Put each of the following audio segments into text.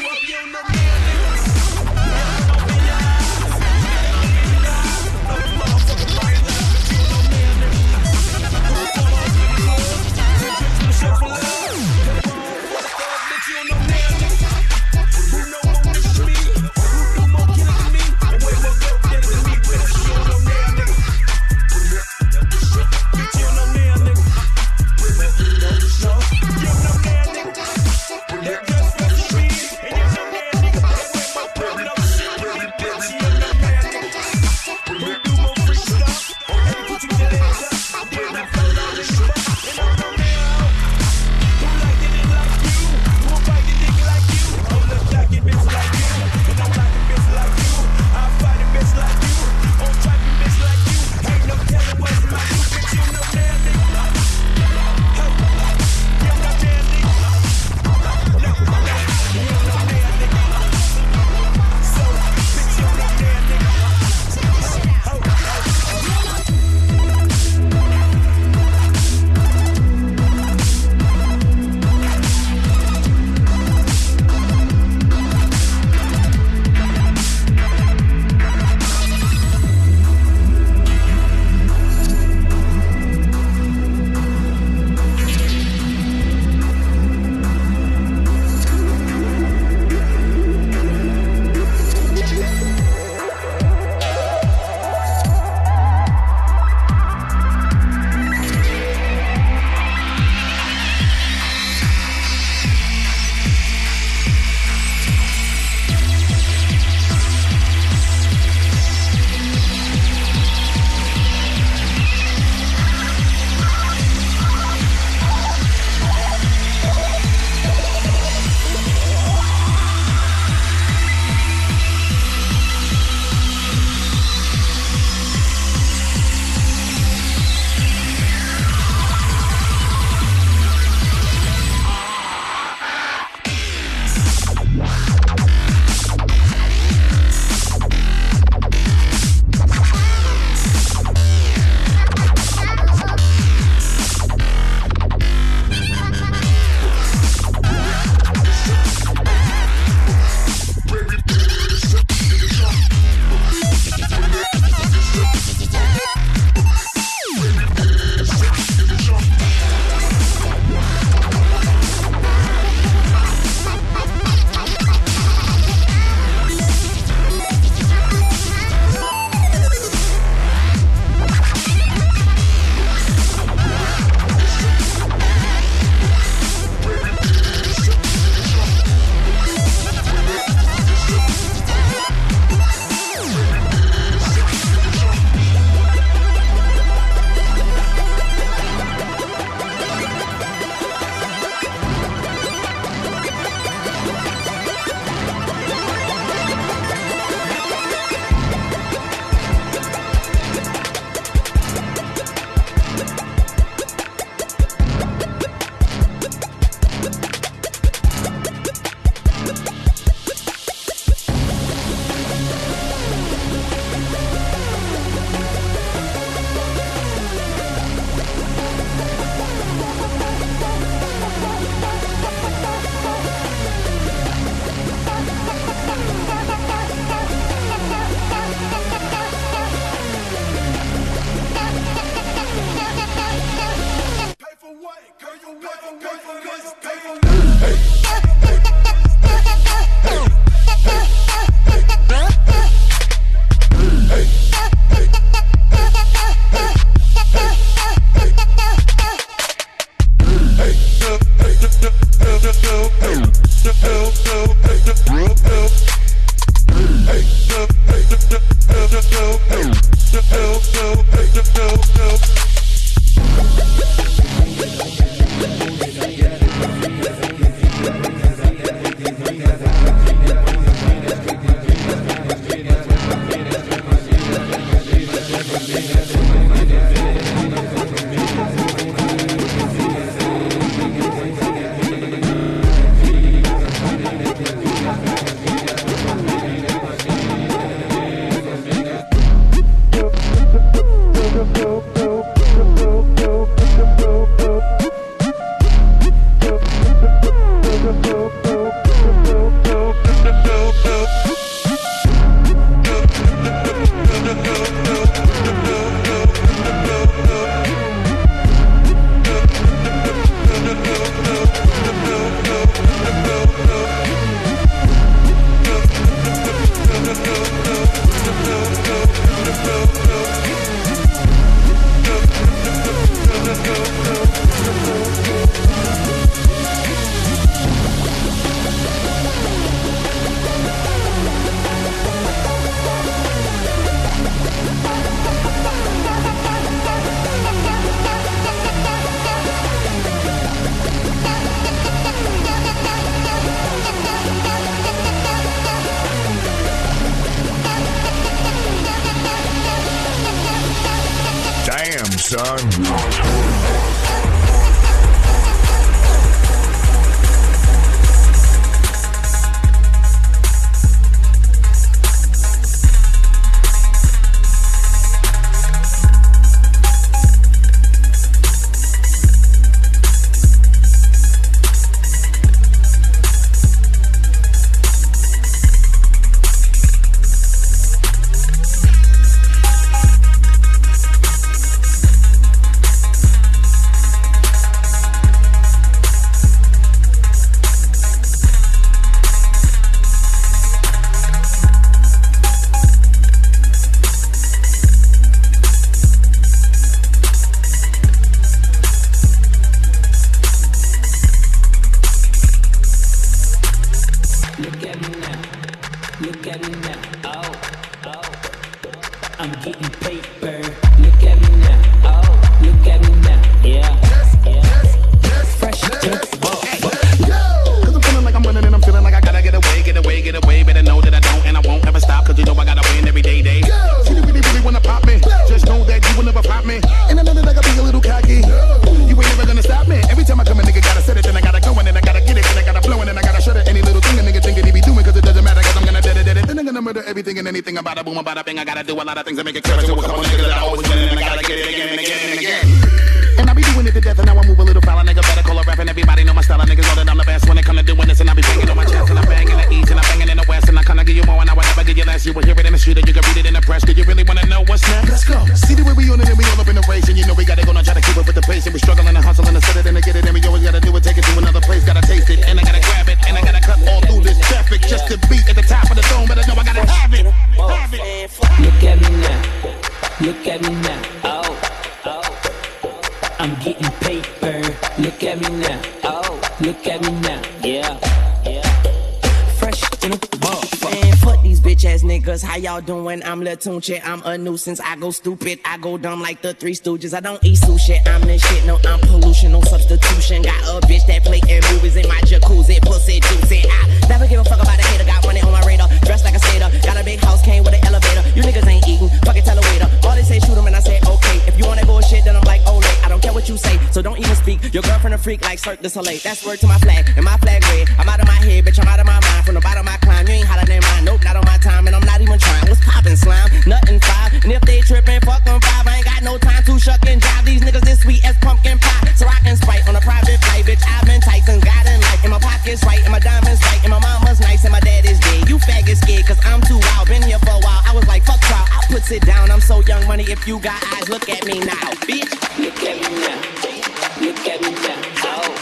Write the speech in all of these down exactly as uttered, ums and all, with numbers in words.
Like it in son. Doing, I'm Latunche, I'm a nuisance. I go stupid, I go dumb like the Three Stooges. I don't eat sushi, I'm the shit. No, I'm pollution, no substitution. Got a bitch that play in movies in my jacuzzi, pussy juicy. I never give a fuck about a hater. Got money on my radar, dressed like a skater. Got a big house, came with an elevator. You niggas ain't eating, fucking tell a waiter. All they say shoot 'em and I say okay. If you want that bullshit, then I'm like ole. I don't care what you say, so don't even speak. Your girlfriend a freak like Cirque du Soleil. That's word to my flag, and my flag red. I'm out of my head, bitch. I'm out of my mind. From the bottom of my climb, you ain't hotter than mine. Nope, not on my time, and I'm not even trying. What's poppin', slime? Nothing five. And if they trippin', fuck them five. I ain't got no time to shuck and jive. These niggas this sweet as pumpkin pie. So I can Sprite on a private flight, bitch. I've been Tyson, God in life. And my pockets right, and my diamonds right, and my mama's nice, and my dad is dead. You faggot scared, cause I'm too wild. Been here for a while. I was like, fuck trial. I put it down. I'm so young money. If you got eyes, look at me now, bitch. Look at me now. Look at me now. Oh,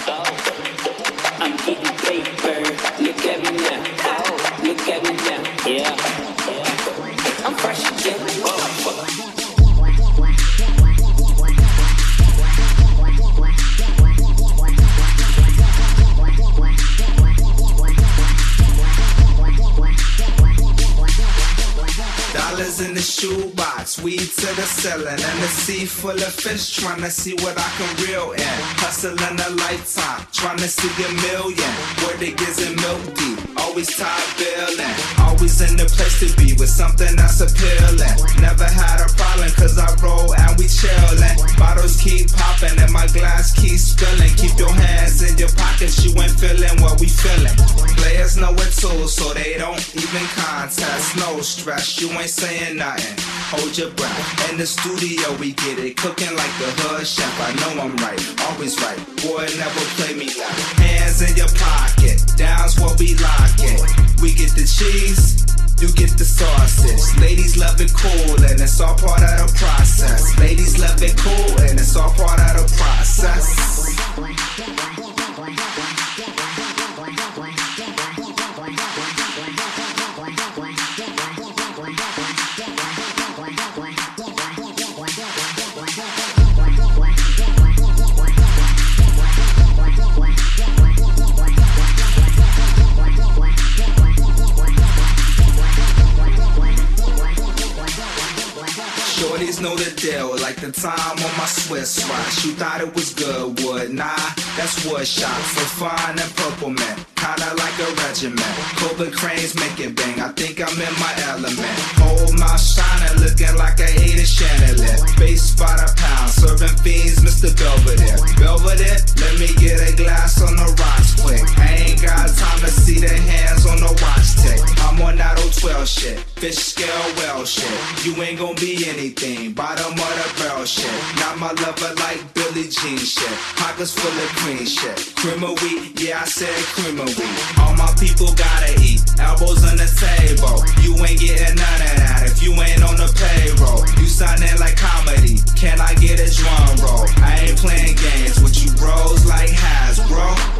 oh. I'm getting paper. Look at me now. Oh, look at me now. Yeah. I'm fresh again. Whoa. Dollars in the shoebox, weed to the ceiling, and the sea full of fish, trying to see what I can reel in. Hustling a lifetime, trying to see a million. Word it gives it milk deep, always tired billing. Always in the place to be with something that's appealing. Never had a problem cause I roll and we chillin'. Bottles keep popping and my glass keeps spilling. Keep your hands in your pockets, you ain't feeling what we feeling. Players know it too, so they don't even contest. No stress, you ain't saying nothing. Hold your breath. In the studio we get it, cooking like the hood chef. I know I'm right, always right. Boy, never play me like. Hands in your pocket, down's what we lock it. We get the cheese, you get the sausage. Ladies love it cool and it's all part of the process. Ladies love it cool and it's all part of the process. Shorties know the deal, like the time on my Swiss watch. You thought it was good wood, nah, that's wood shop for fine and purple man. kinda like a regiment. Cobra cranes make it bang, I think I'm in my element. Whole mouth shining, looking like I ate a chandelier. Base by the pound, serving fiends, Mister Belvedere. Belvedere, let me get a glass on the rocks quick. I ain't got time to see the hands on the watch tick. I'm on that oh twelve shit, fish scale well shit. You ain't gon' be anything, bottom of the barrel shit. Not my lover like Billie Jean shit. Pockets full of green shit. Cream of wheat, yeah I said cream of wheat. All my people gotta eat, elbows on the table. You ain't getting none of that if you ain't on the payroll. You soundin' like comedy, can I get a drum roll? I ain't playing games with you bros like Hasbro.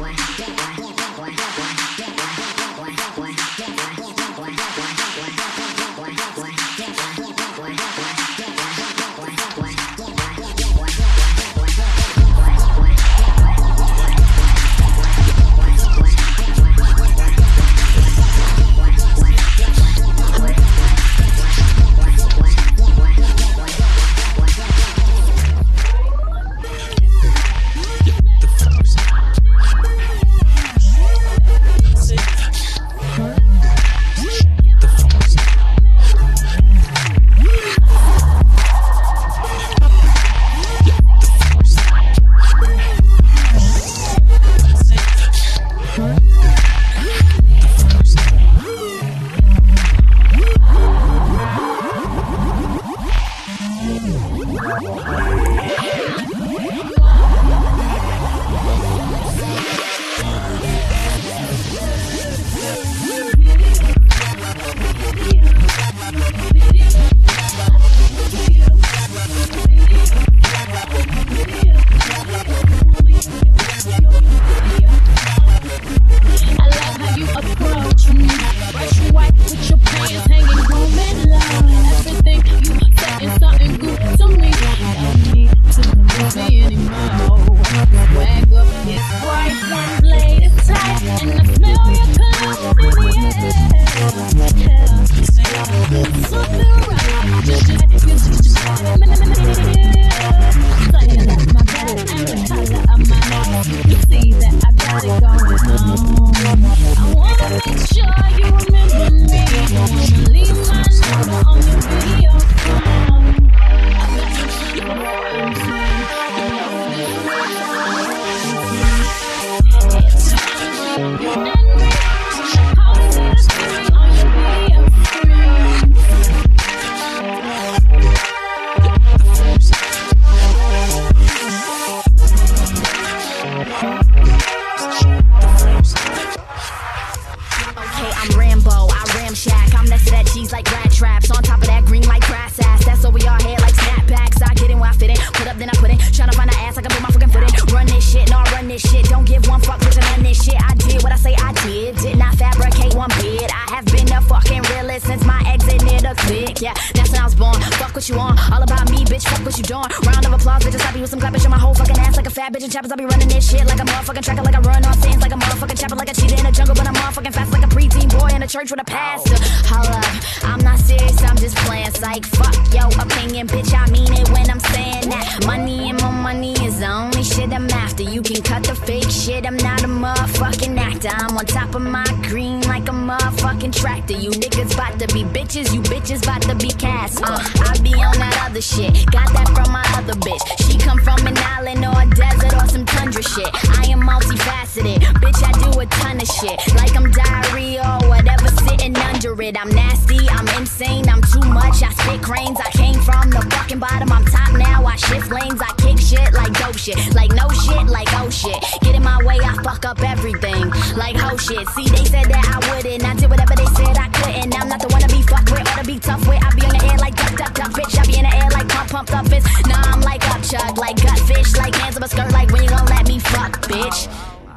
Choppers, I be running this shit like a motherfucking tracker, like I run on scenes, like a motherfucking chopper, like a cheetah in the jungle, but I'm motherfucking fast like a preteen boy in a church with a pastor. Hold up, I'm not serious, I'm just playing psych. Fuck your opinion, bitch, I mean it when I'm saying that. Money and more money is the only shit I'm after. You can cut the fake shit, I'm not a motherfucking actor. I'm on top of my green like a motherfucking tractor. You niggas bout to be bitches, you bitches bout to be cast. Uh, I be on that other shit, got that from my other bitch. She come from an island or a desert or some tundra shit. I am multifaceted, bitch, I do a ton of shit. Like I'm diarrhea or whatever sitting under it. I'm nasty, I'm insane, I'm too much. I spit cranes, I came from the fucking bottom. I'm top now, I shift lanes, I kick shit like dope shit. Like no shit, like oh shit. Get in my way, I fuck up everything. Like ho shit, see they said that I wouldn't. I did whatever they said I couldn't. I'm not the one to be fucked with or to be tough with. I be on the air like duck, duck, duck, bitch. I be in the air like pump, pumped up fist. Nah, I'm like up chug, like gut fish, like hands up a skirt, like when you gon' let me fuck, bitch.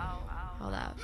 Hold up.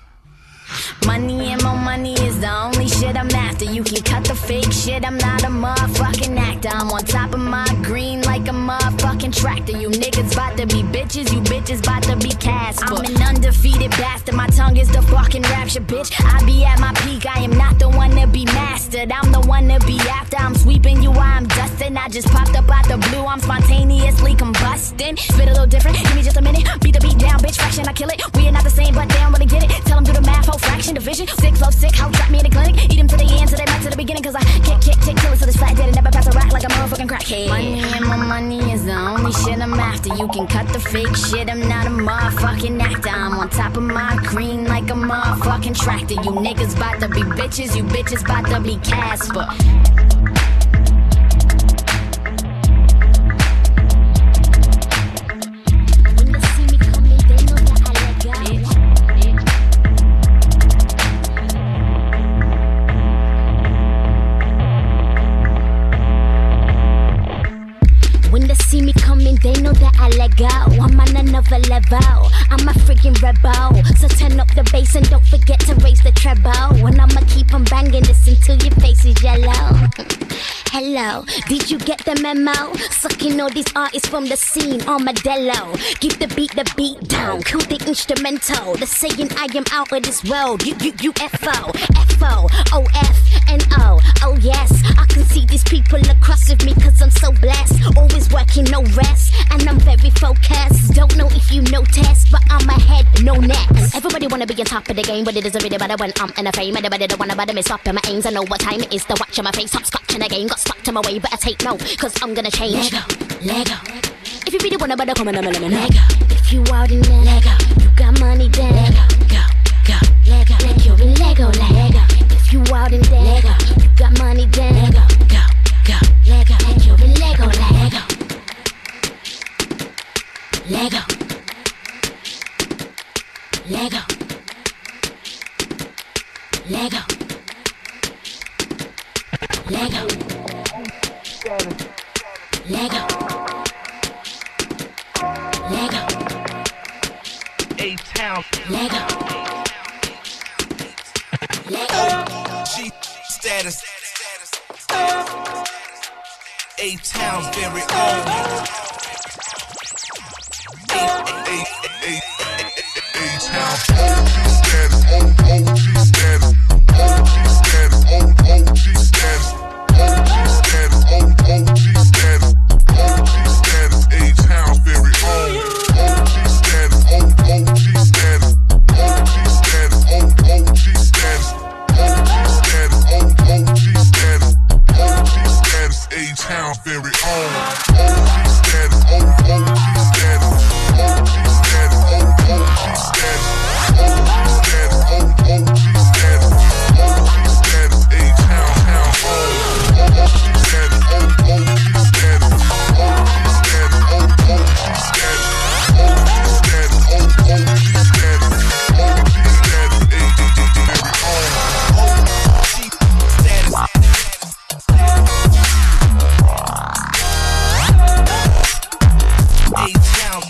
Money and more money is the only shit I'm after. You can cut the fake shit, I'm not a motherfucking actor. I'm on top of my green like a motherfucking tractor. You niggas bout to be bitches, you bitches bout to be Casper. I'm an undefeated bastard, my tongue is the fucking rapture, bitch. I be at my peak, I am not the one to be mastered. I'm the one to be after, I'm sweeping you while I'm dusting. I just popped up out the blue, I'm spontaneously combusting. Spit a little different, give me just a minute. Beat the beat down, bitch, fraction, I kill it. We are not the same, but they don't really get it. Tell them do the math, whole fraction, division. Six low, sick, how trap me in the clinic. Eat them to the end, so they back to the beginning. Cause I kick, kick, kick, kill it, so this fat dead and never pass a rack like a motherfucking crackhead. Money and my money is the only shit I'm after. You can cut the fake shit, I'm not a motherfucking actor. I'm on top of my green like a motherfucking tractor. You niggas bout to be bitches, you bitches bout to be Casper. See me coming, they know that I let go. I'm on another level, I'm a freaking rebel. So turn up the bass and don't forget to raise the treble. And I'ma keep on banging this until your face is yellow. Hello, did you get the memo? Sucking all these artists from the scene, armadillo. Give the beat the beat down, kill the instrumental. They're saying I am out of this world. You, you, U F O, F O, O F, N O. Oh yes, I can see these people across with me cause I'm so blessed. Always working, no rest, and I'm very focused. Don't know if you noticed, but I'm ahead, no next. Everybody wanna be on top of the game, but it doesn't really matter when I'm in a fame. Everybody don't wanna bother me, stopping my aims. I know what time it is to watch on my face. Stop scratching the game, got stuck to my way, but I take no, cause I'm gonna change. Lego, Lego. If you really wanna bother, come on, come on, come on. Lego. If you out in there, Lego. You got money, then Lego, go, go, Lego. Like you're in Lego, Lego. If you out in there, Lego. You got money, then Lego, go, go, Lego. Like you're in Lego, Lego. Lego, Lego, Lego, Lego, Lego, Lego, A-Town, Lego, Lego, G status, A-Town's very own. A-Town, O G status, O G status, O G status, O G status, O G status, O G status, A-Town's very own. O G status, O G status, O G status, O G status, O G status, O G status, O G status, A-Town's very own. O G status, O G status, O G status, O G status, O G status, O G status, O G status, A-Town, town, O G status, O G status, O G status, O G status, O G status, O G status, O G status, A-Town,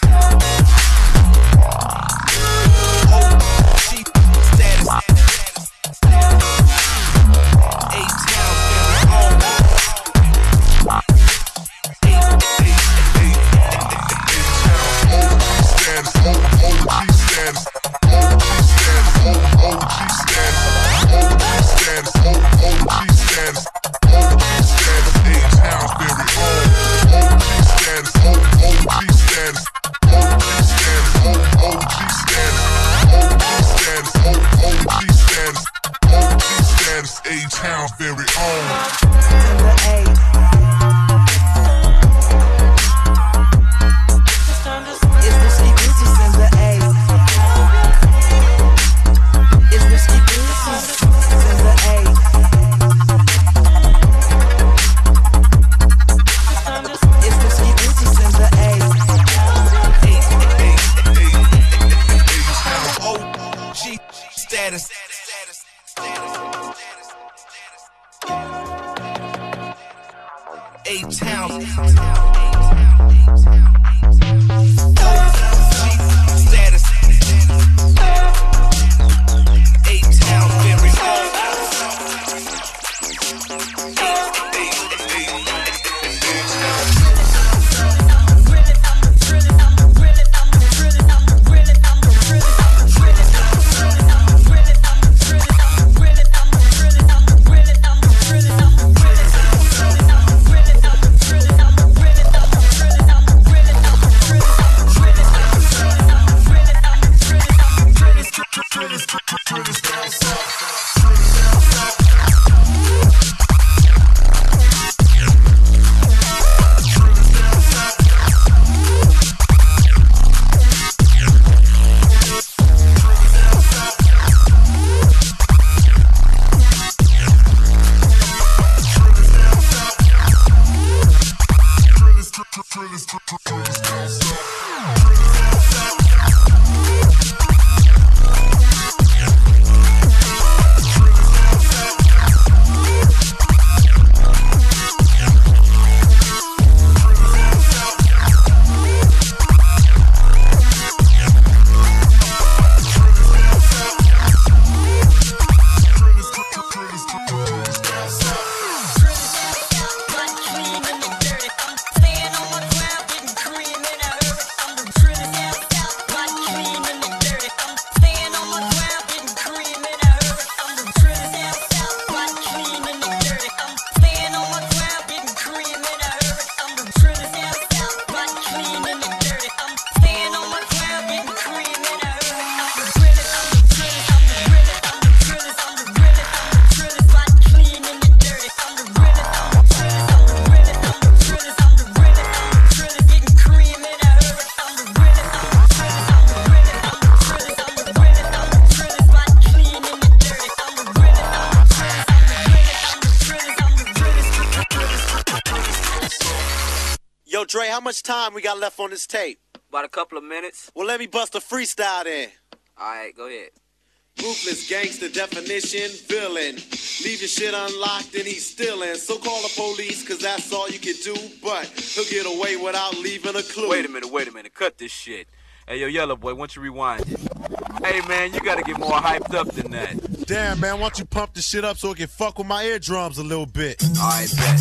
A-Town very own. It's Risky Busy, send the A. It's Risky Busy, send the A. It's Risky Busy, send the A. A-Town, O G status. A-Town, status. A-Town, very own. Yo, Dre, how much time we got left on this tape? About a couple of minutes. Well, let me bust a freestyle then. All right, go ahead. Ruthless gangster definition, villain. Leave your shit unlocked and he's stealing. So call the police, cause that's all you can do. But he'll get away without leaving a clue. Wait a minute, wait a minute. Cut this shit. Hey, yo, Yellow Boy, why don't you rewind it? Hey, man, you gotta get more hyped up than that. Damn, man, why don't you pump the shit up so it can fuck with my eardrums a little bit? All right, bet.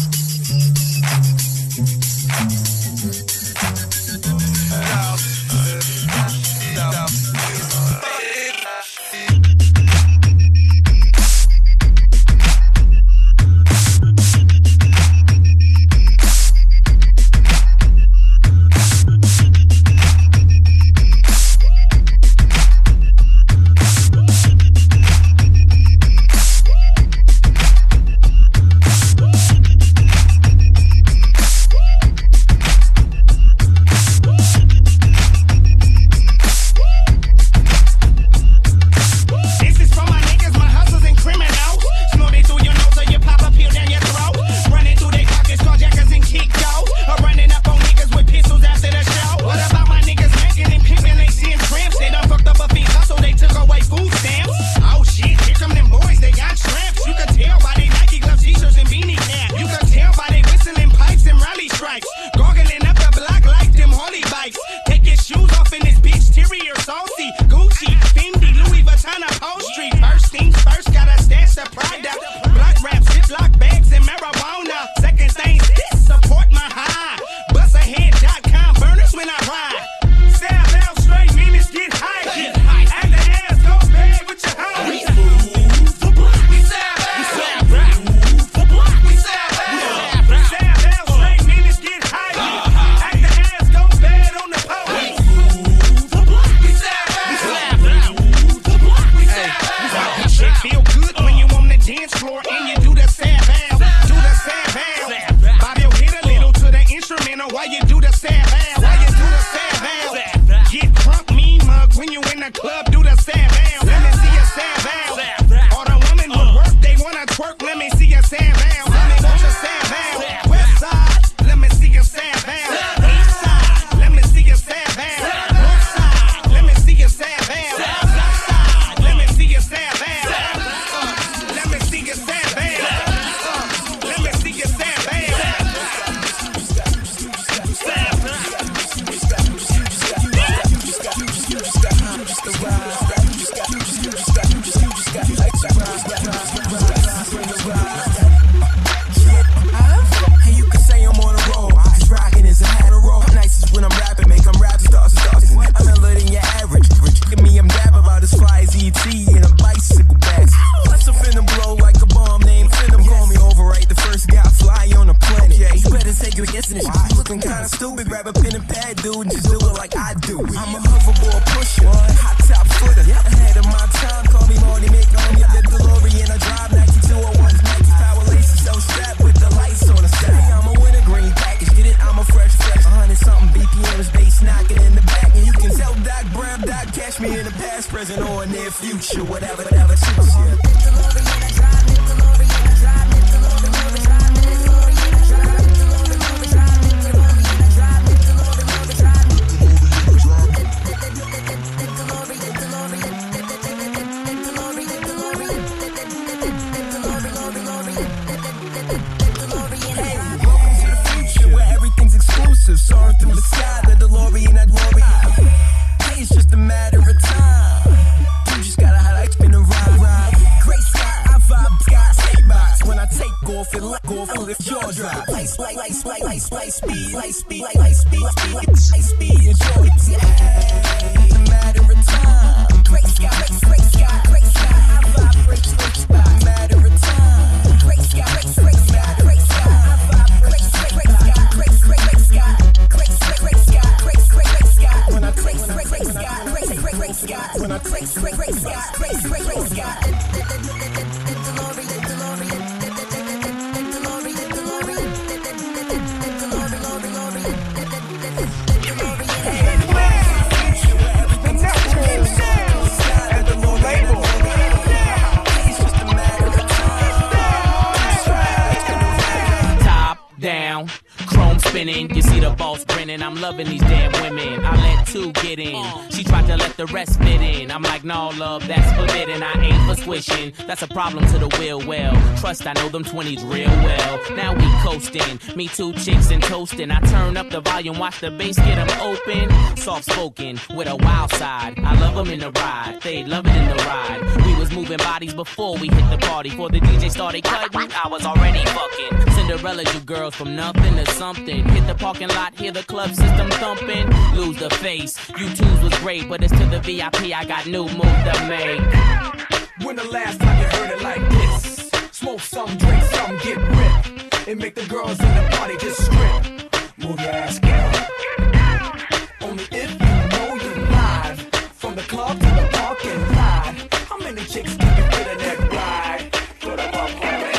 spinning. You see the boss grinning. I'm loving these damn women. I let two get in. She tried to let the rest fit in. I'm like, no, love, that's forbidden. I ain't for squishing. That's a problem to the will. Well, trust, I know them twenties real well. Now we coasting. Me two chicks and toasting. I turn up the volume, watch the bass get them open. Soft spoken with a wild side. I love them in the ride. They love it in the ride. We was moving bodies before we hit the party. Before the D J started cutting, I was already fucking. Cinderella, you girls from nothing to something. Hit the parking lot, hear the club system thumping. Lose the face. You twos was great, but it's to the V I P. I got new moves to make. When the last time you heard it like this? Smoke some, drink some, get ripped. And make the girls in the party just strip. Move your ass, girl. Only if you know you're live. From the club to the parking lot. How many chicks can you fit in that ride? Put them up, homie.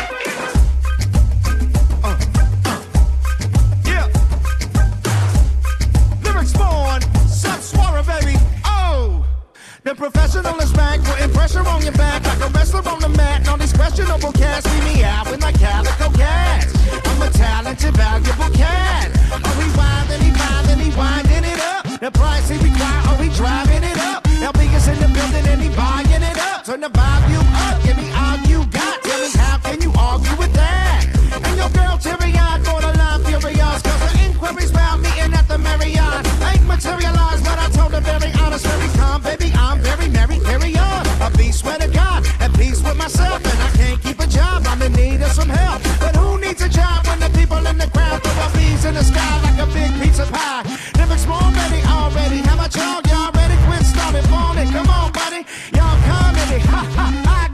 Uh, uh. Yeah. Lyrics born. Sup, Swara, baby. Oh. The professional is back, putting pressure on your back like a wrestler on the mat. And all these questionable cats leave me out with my calico cats. I'm a talented, valuable cat. Are we winding, he winding, he winding it up? The price he require, are we driving it up? L B is in the building and he buying it up. Turn the volume up, give me all you got. Tell me how can you argue with that? And your girl Tyrion for the line furious, cause the inquiries about meeting at the Marriott ain't materialized, but I told her very honest, very calm, baby, I'm very merry, carry on. I be swear to God, at peace with myself, and I can't keep a job, I'm in need of some help. But who needs a job when the people in the crowd throw bees in the sky like a big pizza pie? Lyrics more ready already, how about y'all, y'all ready? Quit starting, phone it, come on buddy, y'all come at me, ha ha ha.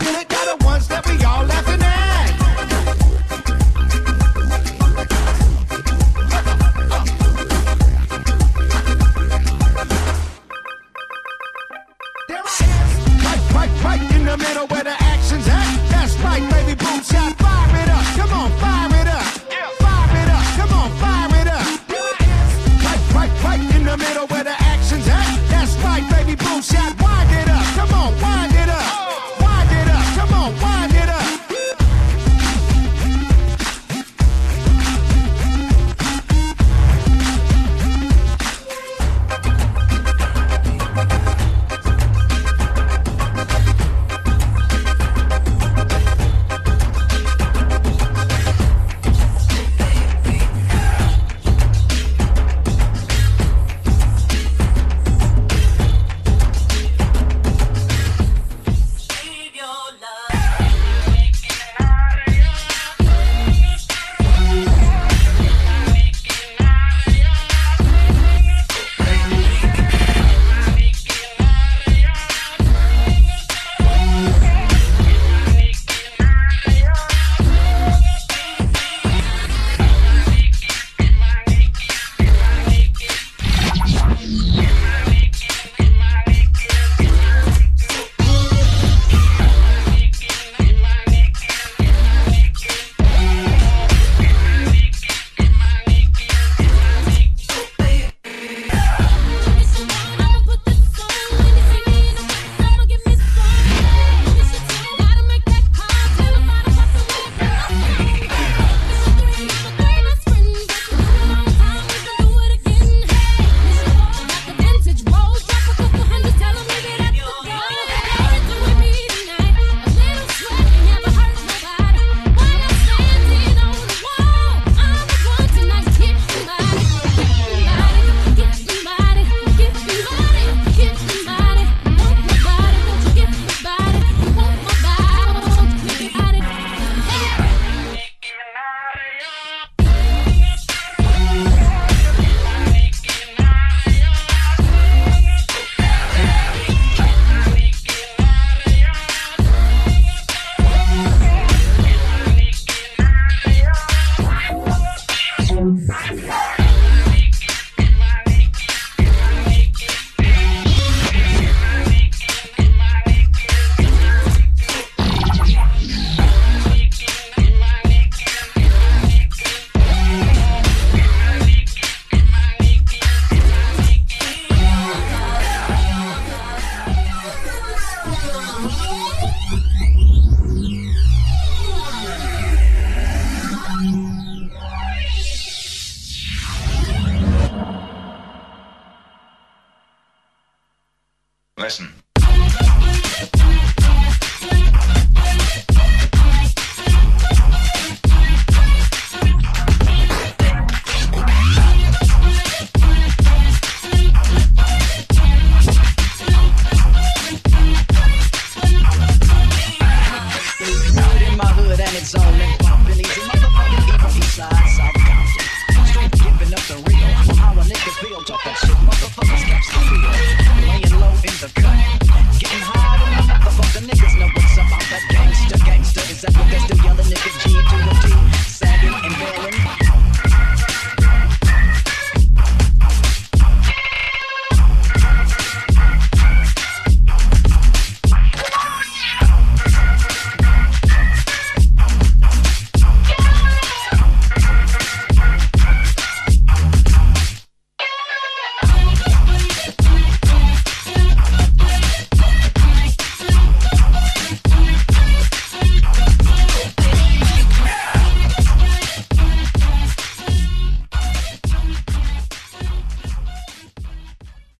feel it and it's on and poppin' easy, motherfucking evil east side, South Compton. Straight giving up the real, how a nigga feel, talk that shit.